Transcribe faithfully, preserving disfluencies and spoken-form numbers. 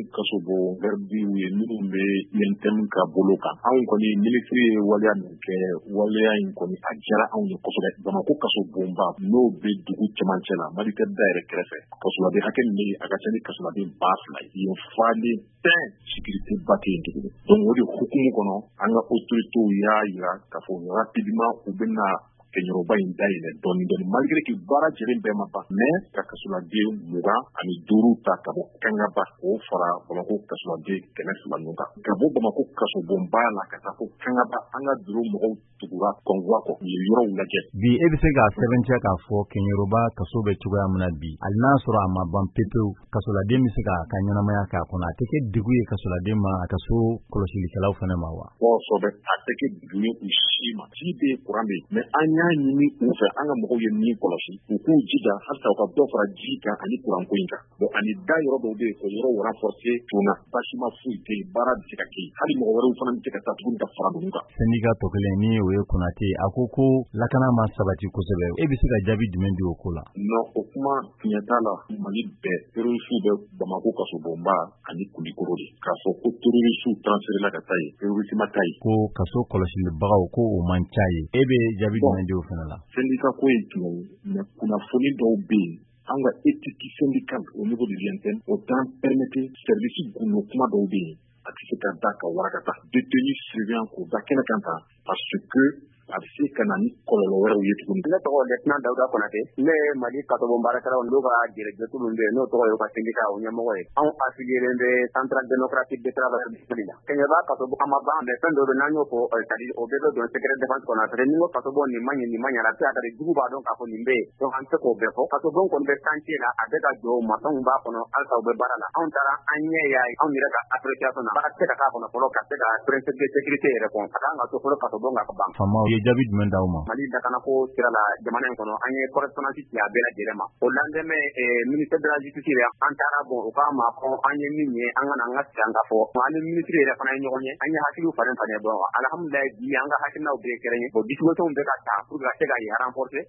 kaso bɔ gardiw ye minnu bɛ yɛntɛm ka bolo kan anw kɔni minisiri ye waleya min kɛ waleya in kɔni a diyara anw ye kosɛbɛ Bamako kaso bonba n'o bɛ dugu cɛmancɛ la Mali tɛ da yɛrɛ kɛrɛfɛ kasoladen hakɛ min bɛ yen a ka ca ni kasoladen ba fila ye yen falen bɛɛ sécurité ba tɛ yen tuguni donc o de hukumu kɔnɔ an ka autorités y'a jira k'a fɔ rapidement u bɛna kɛɲɛrɔba in dayɛlɛ dɔɔni dɔɔni malgré que baara jɛlen bɛɛ ma ban mais ka kasoladen mugan ani duuru ta ka bɔ Kangaba o fara Bamako kasoladen kɛmɛ fila ninnu kan ka bɔ Bamako kaso bonba la ka taa fo Kangaba an ka bureau mɔgɔw tugura convoi kɔ u ye yɔrɔw lajɛ bi e bɛ se k'a sɛbɛntiya k'a fɔ kɛɲɛrɔba kaso bɛ cogoya min na bi hali n'a sɔrɔ a ma ban pepewu kasoladen bɛ se k'a ka ɲɛnamaya k'a kɔnɔ a tɛ kɛ degun ye kasoladen ma a ka so kɔlɔsilikɛlaw fana ma wa kosɛbɛ a tɛ kɛ degun ye u si ma ji bɛ yen courant bɛ yen mais an y'a ɲini u fɛ an ka mɔgɔw ye min kɔlɔsi u k'u jija halisa u ka dɔ fara ji kan ani courant ko in kan bon ani da yɔrɔ dɔw bɛ yen ko yɔrɔ renforcer joona basima foyi tɛ yen baara bɛ se ka kɛ yen hali mɔgɔ wɛrɛw fana bɛ se ka taa tuguni ka fara ninnu kan syndicat tɔ kelen ni o ye Konate a ko ko lakana ma sabati kosɛbɛ e bɛ se ka jaabi jumɛn di o ko la non o kuma tiɲɛ t'a la Mali bɛɛ terroriste bɛ Bamako kaso bonba ani Kulikoro de k'a fɔ ko terroriste transféré la ka taa yen terroriste ma taa yen ko kaso kɔlɔsilibagaw ko o man ca ye e bɛ jaabi jumɛn di o fana la syndicat ko ye jumɛn ye mais kunnafoni dɔw bɛ yen an ka éthique syndicale au niveau de l'I N T N o t'an permettre service gundo kuma dɔw bɛ yen a tɛ se ka da ka warakata détenu surveillant k'o da kɛnɛ kan tan parce que a bɛ se ka na ni kɔlɔlɔ wɛrɛw ye tuguni. Ne tɔgɔ Lieutenant Dawuda Konate ne ye Mali kaso bon baarakɛlaw n'o ka directeur min bɛ yen n'o tɔgɔ ye ka syndicat o ɲɛmɔgɔ ye anw affilié bɛ Centrale démocratique des travailleurs du Mali la Kɛɲɛba kaso bon a ma ban mais fɛn dɔ bɛ n'an y'o fɔ c'est-à-dire o bɛɛ bɛ don secret défense kɔnɔ parce que ni n ko kaso bon nin ma ɲɛ nin ma ɲɛ a bɛ se ka kɛ jugu b'a dɔn k'a fɔ nin bɛ yen donc an tɛ k'o bɛɛ fɔ kaso bon kɔni bɛ chantier la a bɛ ka jɔ masɔnw b'a kɔnɔ halisa u bɛ baara la anw taara an ɲɛ y'a ye anw yɛrɛ ka appréciation na baara tɛ ka k'a kɔnɔ fɔlɔ ka se ka principe de sécurité yɛrɛ kɔn a kan ka to fɔlɔ kaso bon ka ban. Faamaw ye jaabi jumɛn d'aw ma Mali lakana ko sira la jamana in kɔnɔ an ye correspondance ci a bɛɛ lajɛlen ma o lendemain ministère de la justice yɛrɛ an taara bon o k'a ma fɔ an ye min ye an ka na an ka sigi an ka fɔ an ni ministre yɛrɛ fana ye ɲɔgɔn ye an ye hakiliw falen falen dɔn alhamdulilayi bi an ka hakilinaw bɛɛ kɛrɛn ye bon disposition bɛ ka ta pour que ka se ka yen renforcer